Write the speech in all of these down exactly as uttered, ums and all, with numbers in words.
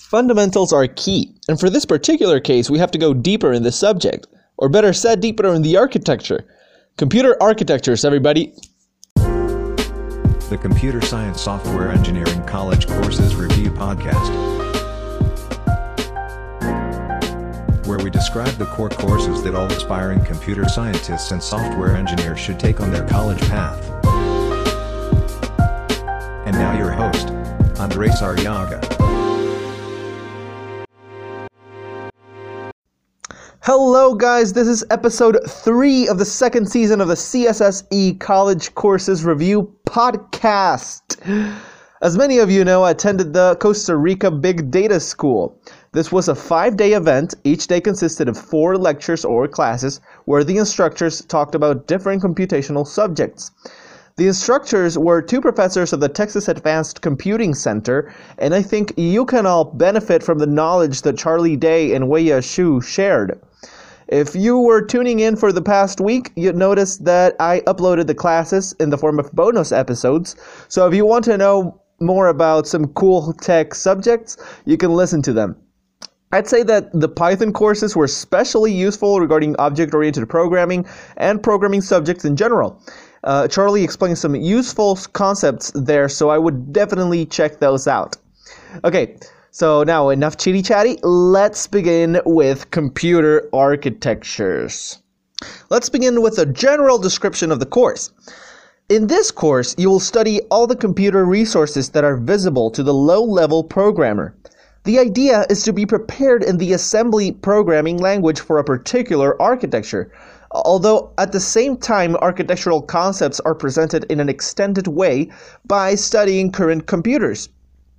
Fundamentals are key, and for this particular case, we have to go deeper in the subject, or better said, deeper in the architecture. Computer architectures, everybody. The Computer Science Software Engineering College Courses Review Podcast, where we describe the core courses that all aspiring computer scientists and software engineers should take on their college path. And now your host, Andres Arriaga. Hello guys, this is episode three of the second season of the C S S E College Courses Review Podcast. As many of you know, I attended the Costa Rica Big Data School. This was a five-day event. Each day consisted of four lectures or classes where the instructors talked about different computational subjects. The instructors were two professors of the Texas Advanced Computing Center, and I think you can all benefit from the knowledge that Charlie Day and Weya Xu shared. If you were tuning in for the past week, you'd notice that I uploaded the classes in the form of bonus episodes, so if you want to know more about some cool tech subjects, you can listen to them. I'd say that the Python courses were especially useful regarding object-oriented programming and programming subjects in general. Uh, Charlie explained some useful concepts there, so I would definitely check those out. Okay, so now enough chitty-chatty, let's begin with computer architectures. Let's begin with a general description of the course. In this course, you will study all the computer resources that are visible to the low-level programmer. The idea is to be prepared in the assembly programming language for a particular architecture, although at the same time architectural concepts are presented in an extended way by studying current computers.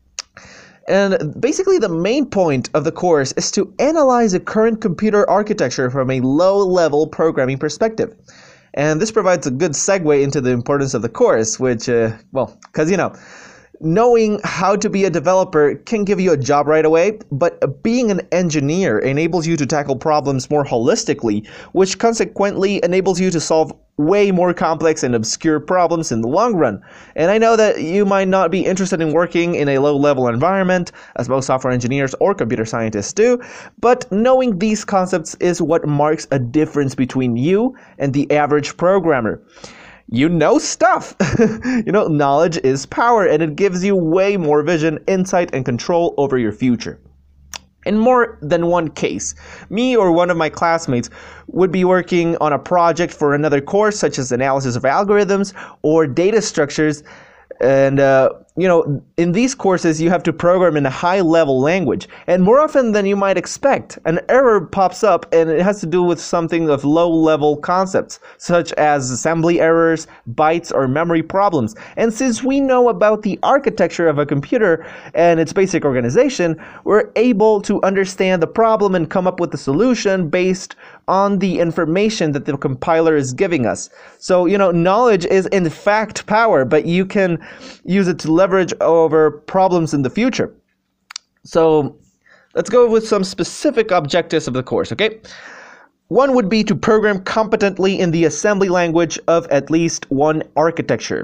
And basically the main point of the course is to analyze a current computer architecture from a low-level programming perspective. And this provides a good segue into the importance of the course, which, uh, well, because, you know, knowing how to be a developer can give you a job right away, but being an engineer enables you to tackle problems more holistically, which consequently enables you to solve way more complex and obscure problems in the long run. And I know that you might not be interested in working in a low-level environment, as most software engineers or computer scientists do, but knowing these concepts is what marks a difference between you and the average programmer. You know stuff. You know, knowledge is power, and it gives you way more vision, insight, and control over your future. In more than one case, me or one of my classmates would be working on a project for another course, such as analysis of algorithms or data structures. And, uh, you know, in these courses, you have to program in a high-level language. And more often than you might expect, an error pops up, and it has to do with something of low-level concepts, such as assembly errors, bytes, or memory problems. And since we know about the architecture of a computer and its basic organization, we're able to understand the problem and come up with a solution based on the information that the compiler is giving us. So, you know, knowledge is in fact power, but you can use it to leverage over problems in the future. So, let's go with some specific objectives of the course, okay? One would be to program competently in the assembly language of at least one architecture.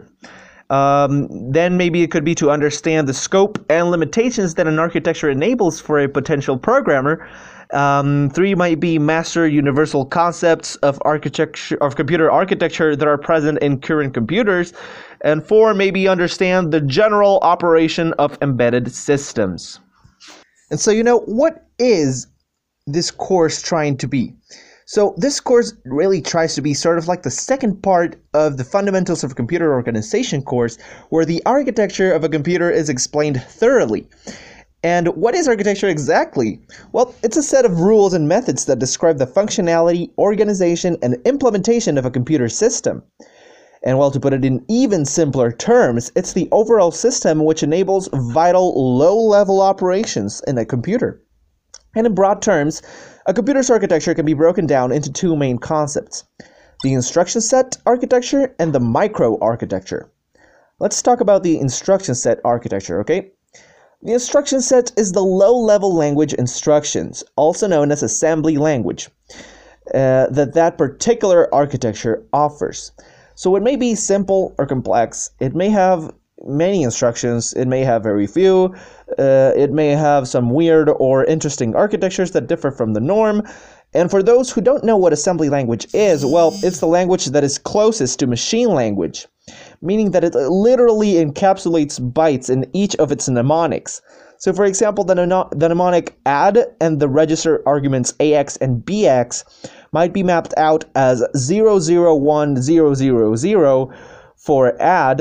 Um, then maybe it could be to understand the scope and limitations that an architecture enables for a potential programmer. Um, three might be master universal concepts of architecture of computer architecture that are present in current computers. And four, maybe understand the general operation of embedded systems. And so, you know, what is this course trying to be? So this course really tries to be sort of like the second part of the Fundamentals of Computer Organization course, where the architecture of a computer is explained thoroughly. And what is architecture exactly? Well, it's a set of rules and methods that describe the functionality, organization, and implementation of a computer system. And well, to put it in even simpler terms, it's the overall system which enables vital low-level operations in a computer. And in broad terms, a computer's architecture can be broken down into two main concepts: the instruction set architecture and the microarchitecture. Let's talk about the instruction set architecture, okay? The instruction set is the low-level language instructions, also known as assembly language, uh, that that particular architecture offers. So it may be simple or complex. It may have many instructions. It may have very few. Uh, it may have some weird or interesting architectures that differ from the norm. And for those who don't know what assembly language is, well, it's the language that is closest to machine language, meaning that it literally encapsulates bytes in each of its mnemonics. So for example, the, the mnemonic add and the register arguments A X and B X might be mapped out as zero zero one zero zero zero for add,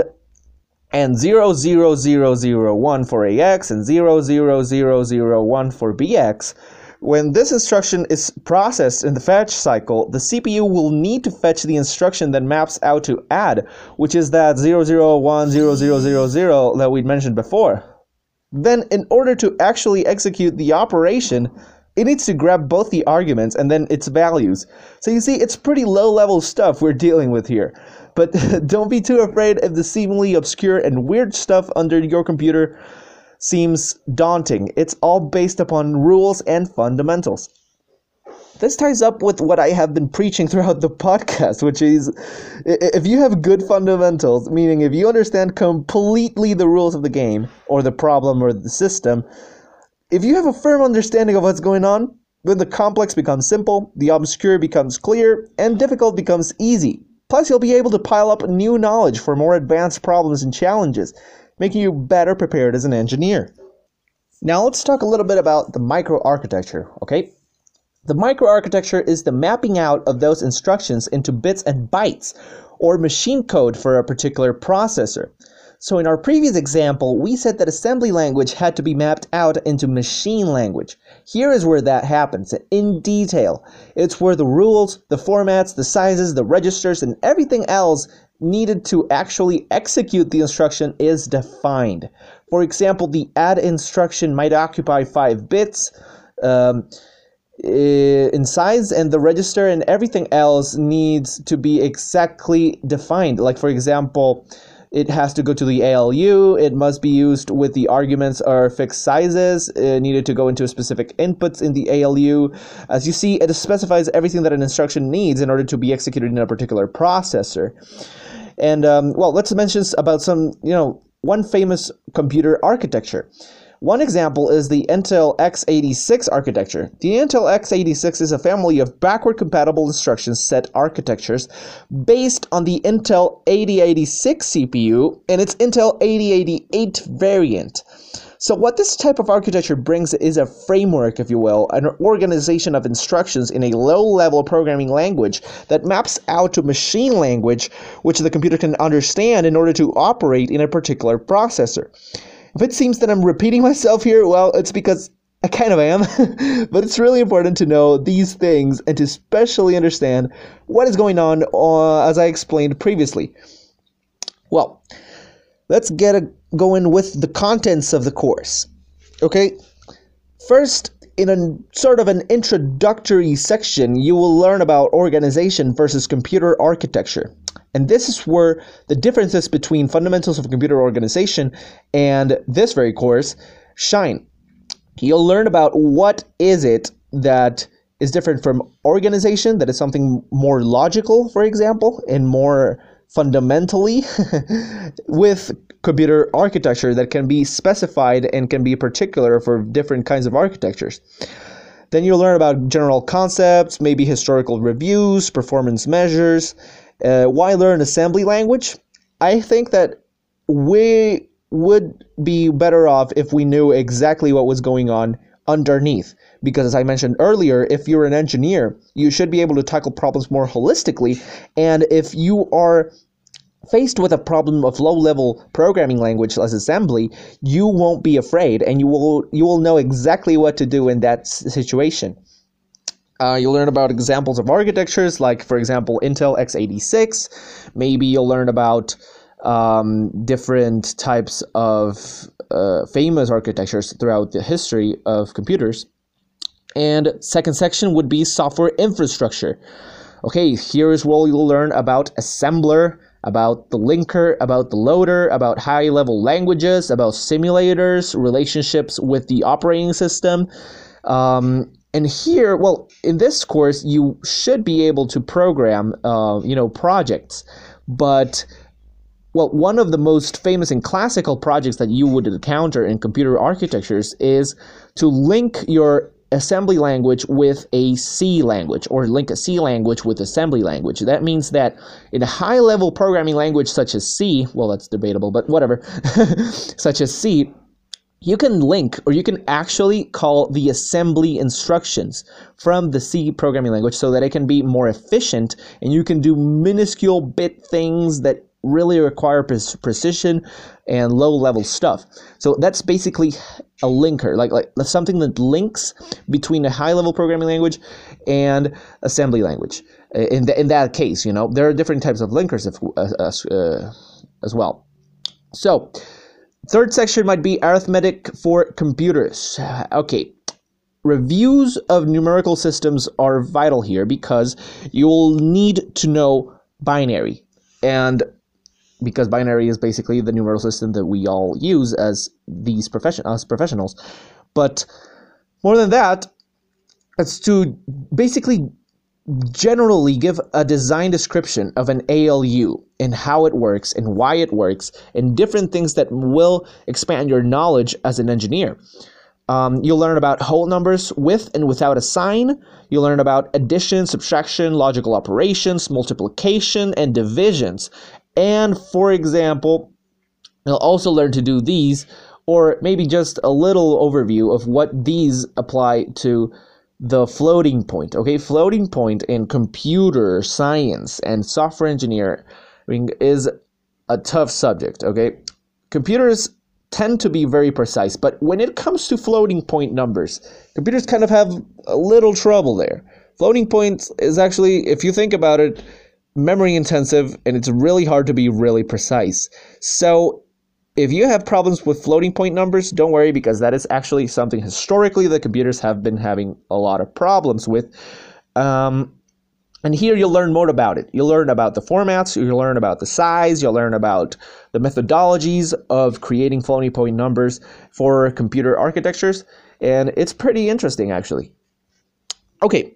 and zero zero zero zero one for A X, and zero zero zero zero one for B X. When this instruction is processed in the fetch cycle, the C P U will need to fetch the instruction that maps out to add, which is that zero zero one zero zero zero zero that we'd mentioned before. Then, in order to actually execute the operation, it needs to grab both the arguments and then its values. So you see, it's pretty low-level stuff we're dealing with here. But don't be too afraid if the seemingly obscure and weird stuff under your computer seems daunting. It's all based upon rules and fundamentals. This ties up with what I have been preaching throughout the podcast, which is if you have good fundamentals, meaning if you understand completely the rules of the game or the problem or the system, if you have a firm understanding of what's going on, then the complex becomes simple, the obscure becomes clear, and difficult becomes easy. Plus, you'll be able to pile up new knowledge for more advanced problems and challenges, making you better prepared as an engineer. Now let's talk a little bit about the microarchitecture, okay? The microarchitecture is the mapping out of those instructions into bits and bytes, or machine code for a particular processor. So in our previous example, we said that assembly language had to be mapped out into machine language. Here is where that happens, in detail. It's where the rules, the formats, the sizes, the registers, and everything else needed to actually execute the instruction is defined. For example, the add instruction might occupy five bits um, in size, and the register and everything else needs to be exactly defined. Like, for example, it has to go to the A L U, it must be used with the arguments or fixed sizes, it needed to go into specific inputs in the A L U. As you see, it specifies everything that an instruction needs in order to be executed in a particular processor. And, um, well, let's mention about some, you know, one famous computer architecture. One example is the Intel x eighty-six architecture. The Intel x eighty-six is a family of backward-compatible instruction set architectures based on the Intel eighty eighty-six C P U and its Intel eighty eighty-eight variant. So what this type of architecture brings is a framework, if you will, an organization of instructions in a low-level programming language that maps out to machine language, which the computer can understand in order to operate in a particular processor. If it seems that I'm repeating myself here, well, it's because I kind of am, but it's really important to know these things and to especially understand what is going on, uh, as I explained previously. Well, let's get a, going with the contents of the course. Okay, first, in a sort of an introductory section, you will learn about organization versus computer architecture. And this is where the differences between fundamentals of computer organization and this very course shine. You'll learn about what is it that is different from organization, that is something more logical, for example, and more fundamentally, with computer architecture that can be specified and can be particular for different kinds of architectures. Then you'll learn about general concepts, maybe historical reviews, performance measures. Uh, why learn assembly language? I think that we would be better off if we knew exactly what was going on underneath. Because as I mentioned earlier, if you're an engineer, you should be able to tackle problems more holistically. And if you are faced with a problem of low-level programming language as assembly, you won't be afraid, and you will you will know exactly what to do in that situation. Uh, you'll learn about examples of architectures, like, for example, Intel x eighty-six. Maybe you'll learn about um, different types of uh, famous architectures throughout the history of computers. And second section would be software infrastructure. Okay, here is where you'll learn about assembler, about the linker, about the loader, about high-level languages, about simulators, relationships with the operating system. Um, and here, well, in this course, you should be able to program, uh, you know, projects. But well, one of the most famous and classical projects that you would encounter in computer architectures is to link your assembly language with a C language, or link a C language with assembly language. That means that in a high-level programming language such as C, well, that's debatable, but whatever, such as C, you can link, or you can actually call the assembly instructions from the C programming language so that it can be more efficient, and you can do minuscule bit things that really require pre- precision and low-level stuff. So that's basically a linker, like like something that links between a high-level programming language and assembly language. In the, in that case, you know, there are different types of linkers if, uh, uh, as well. So, third section might be arithmetic for computers. Okay. Reviews of numerical systems are vital here because you'll need to know binary, and because binary is basically the numerical system that we all use as these profession us professionals. But more than that, it's to basically generally give a design description of an A L U and how it works and why it works and different things that will expand your knowledge as an engineer. Um, you'll learn about whole numbers with and without a sign. You'll learn about addition, subtraction, logical operations, multiplication, and divisions. And, for example, you'll also learn to do these, or maybe just a little overview of what these apply to the floating point. Okay, floating point in computer science and software engineering is a tough subject. Okay, computers tend to be very precise, but when it comes to floating point numbers, computers kind of have a little trouble there. Floating point is actually, if you think about it, memory intensive, and it's really hard to be really precise. So if you have problems with floating point numbers, don't worry, because that is actually something historically that computers have been having a lot of problems with. Um, and here you'll learn more about it. You'll learn about the formats, you'll learn about the size, you'll learn about the methodologies of creating floating point numbers for computer architectures, and it's pretty interesting actually. Okay.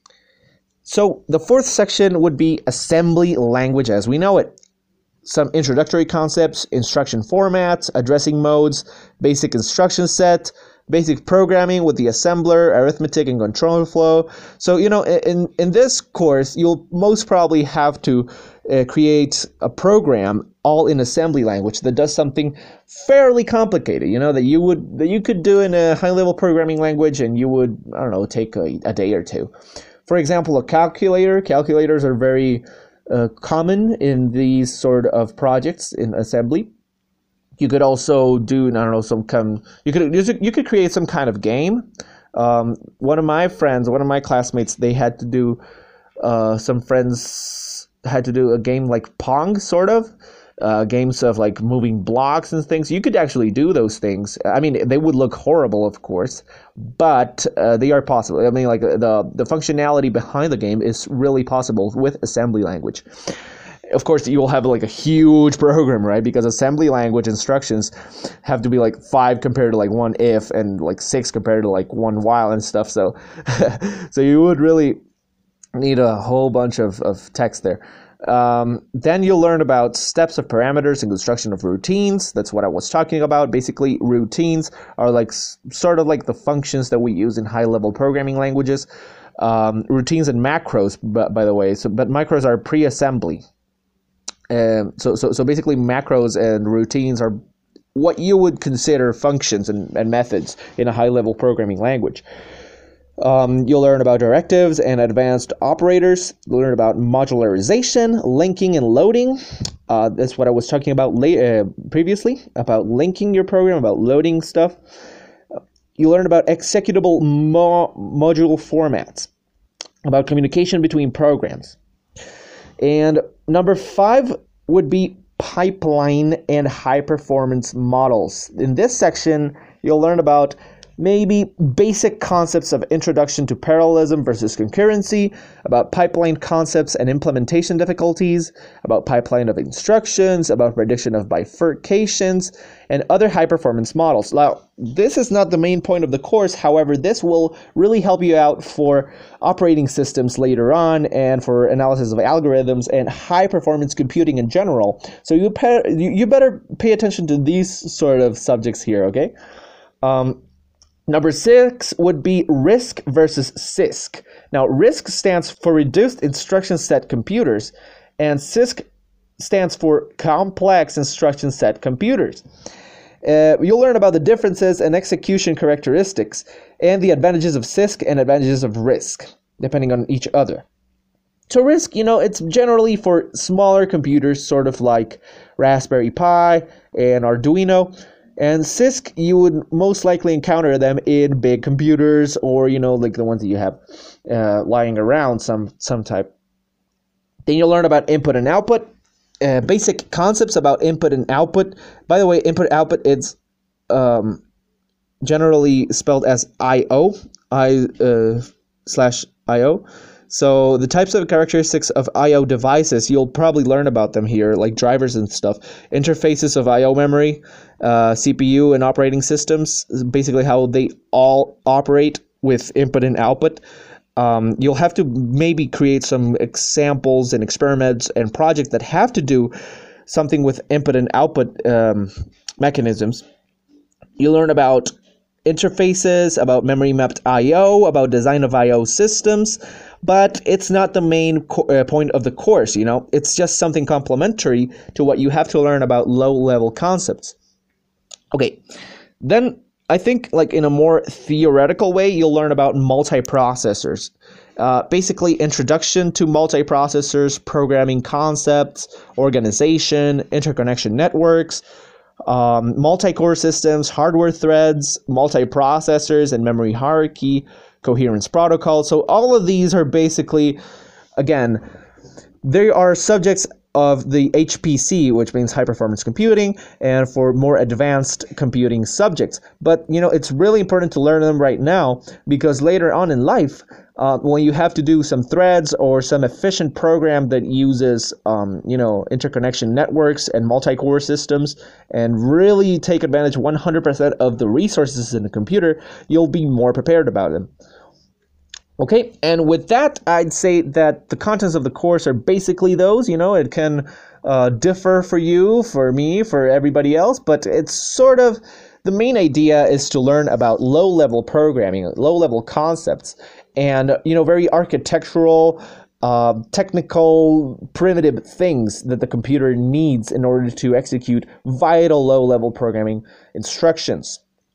So the fourth section would be assembly language as we know it. Some introductory concepts, instruction formats, addressing modes, basic instruction set, basic programming with the assembler, arithmetic and control flow. So, you know, in, in this course, you'll most probably have to uh, create a program all in assembly language that does something fairly complicated, you know, that you would that you could do in a high-level programming language and you would, I don't know, take a, a day or two. For example, a calculator. Calculators are very uh, common in these sort of projects in assembly. You could also do, I don't know, some kind. You could you could create some kind of game. Um, one of my friends, one of my classmates, they had to do. Uh, some friends had to do a game like Pong, sort of. Uh, games of like moving blocks and things. You could actually do those things. I mean, they would look horrible, of course, but uh, they are possible. I mean, like the the functionality behind the game is really possible with assembly language. Of course, you will have like a huge program, right? Because assembly language instructions have to be like five compared to like one if, and like six compared to like one while and stuff. So, so you would really need a whole bunch of, of text there. Um, then you'll learn about steps of parameters and construction of routines. That's what I was talking about. Basically, routines are like sort of like the functions that we use in high-level programming languages. Um, routines and macros, by, by the way. So, but macros are pre-assembly. Um, so, so, so basically, macros and routines are what you would consider functions and, and methods in a high-level programming language. Um, you'll learn about directives and advanced operators. You'll learn about modularization, linking, and loading. Uh, that's what I was talking about la- uh, previously, about linking your program, about loading stuff. You learn about executable mo- module formats, about communication between programs. And number five would be pipeline and high-performance models. In this section, you'll learn about maybe basic concepts of introduction to parallelism versus concurrency, about pipeline concepts and implementation difficulties, about pipeline of instructions, about prediction of bifurcations, and other high-performance models. Now, this is not the main point of the course. However, this will really help you out for operating systems later on and for analysis of algorithms and high-performance computing in general. So you, pay, you, you better pay attention to these sort of subjects here, okay? Um, Number six would be RISC versus CISC. Now, RISC stands for Reduced Instruction Set Computers, and CISC stands for Complex Instruction Set Computers. Uh, you'll learn about the differences and execution characteristics and the advantages of CISC and advantages of RISC, depending on each other. So RISC, you know, it's generally for smaller computers, sort of like Raspberry Pi and Arduino. And CISC, you would most likely encounter them in big computers or, you know, like the ones that you have uh, lying around some, some type. Then you'll learn about input and output, uh, basic concepts about input and output. By the way, input output, it's um, generally spelled as I O, I uh, slash I O. So the types of characteristics of I O devices, you'll probably learn about them here, like drivers and stuff. Interfaces of I O memory, uh, C P U and operating systems, basically how they all operate with input and output. Um, you'll have to maybe create some examples and experiments and projects that have to do something with input and output um, mechanisms. You'll learn about interfaces, about memory mapped I O, about design of I O systems, but it's not the main co- uh, point of the course, you know. It's just something complementary to what you have to learn about low-level concepts. Okay, then I think like in a more theoretical way, you'll learn about multiprocessors. Uh, basically, introduction to multiprocessors, programming concepts, organization, interconnection networks, Um, multi-core systems, hardware threads, multiprocessors, and memory hierarchy, coherence protocol. So all of these are basically, again, they are subjects of the H P C, which means high performance computing, and for more advanced computing subjects. But, you know, it's really important to learn them right now because later on in life, uh, when you have to do some threads or some efficient program that uses, um, you know, interconnection networks and multi-core systems and really take advantage one hundred percent of the resources in the computer, you'll be more prepared about them. Okay, and with that, I'd say that the contents of the course are basically those. You know, it can uh, differ for you, for me, for everybody else, but it's sort of, the main idea is to learn about low-level programming, low-level concepts, and, you know, very architectural, uh, technical, primitive things that the computer needs in order to execute vital low-level programming instructions.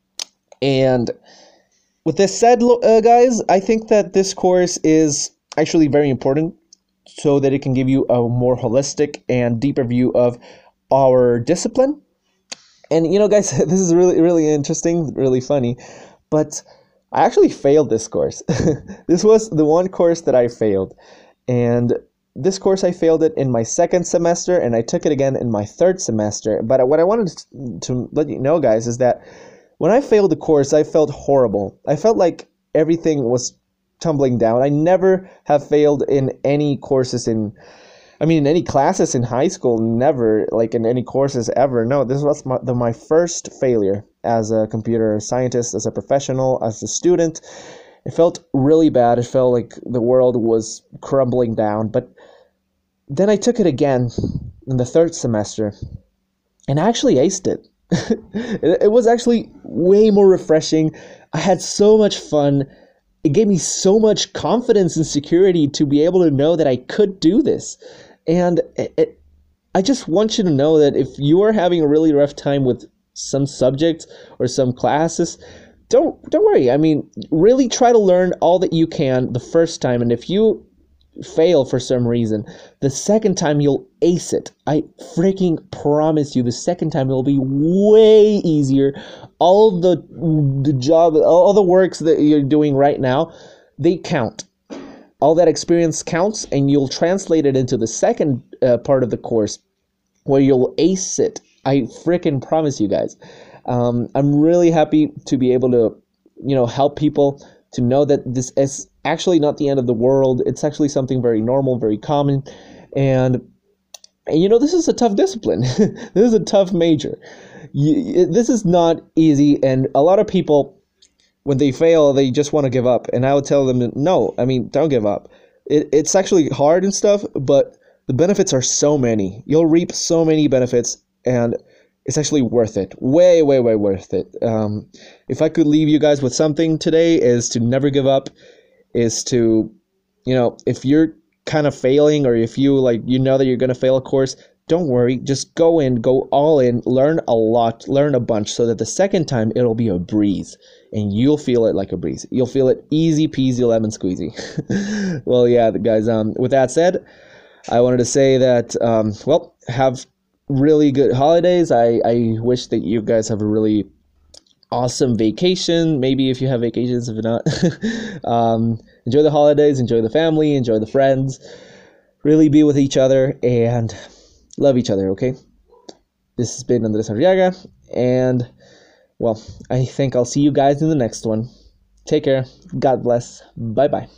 And with this said, uh, guys, I think that this course is actually very important so that it can give you a more holistic and deeper view of our discipline. And, you know, guys, this is really, really interesting, really funny, but I actually failed this course. This was the one course that I failed. And this course, I failed it in my second semester, and I took it again in my third semester. But what I wanted to let you know, guys, is that when I failed the course, I felt horrible. I felt like everything was tumbling down. I never have failed in any courses in, I mean, in any classes in high school, never, like in any courses ever. No, this was my, the, my first failure as a computer scientist, as a professional, as a student. It felt really bad. It felt like the world was crumbling down. But then I took it again in the third semester, and I actually aced it. it, it was actually way more refreshing. I had so much fun. It gave me so much confidence and security to be able to know that I could do this. And it, it, I just want you to know that if you are having a really rough time with some subjects or some classes, don't don't worry. I mean, really try to learn all that you can the first time. And if you fail for some reason, the second time you'll ace it. I freaking promise you, the second time it'll be way easier. All the the job, all the works that you're doing right now, they count. All that experience counts, and you'll translate it into the second uh, part of the course where you'll ace it. I freaking promise you guys. Um, I'm really happy to be able to you know, help people to know that this is actually not the end of the world. It's actually something very normal, very common. And, and you know, this is a tough discipline. This is a tough major. You, this is not easy. And a lot of people, when they fail, they just want to give up. And I would tell them, no, I mean, don't give up. It, it's actually hard and stuff, but the benefits are so many. You'll reap so many benefits, and it's actually worth it. Way, way, way worth it. Um, if I could leave you guys with something today, is to never give up, is to, you know, if you're kind of failing, or if you like, you know that you're going to fail a course, don't worry. Just go in, go all in, learn a lot, learn a bunch, so that the second time it'll be a breeze, and you'll feel it like a breeze. You'll feel it easy peasy lemon squeezy. Well, yeah, guys, um, with that said, I wanted to say that, um, well, have really good holidays. I, I wish that you guys have a really awesome vacation. Maybe if you have vacations, if not, um, enjoy the holidays, enjoy the family, enjoy the friends, really be with each other and love each other. Okay. This has been Andres Arriaga, and well, I think I'll see you guys in the next one. Take care. God bless. Bye bye.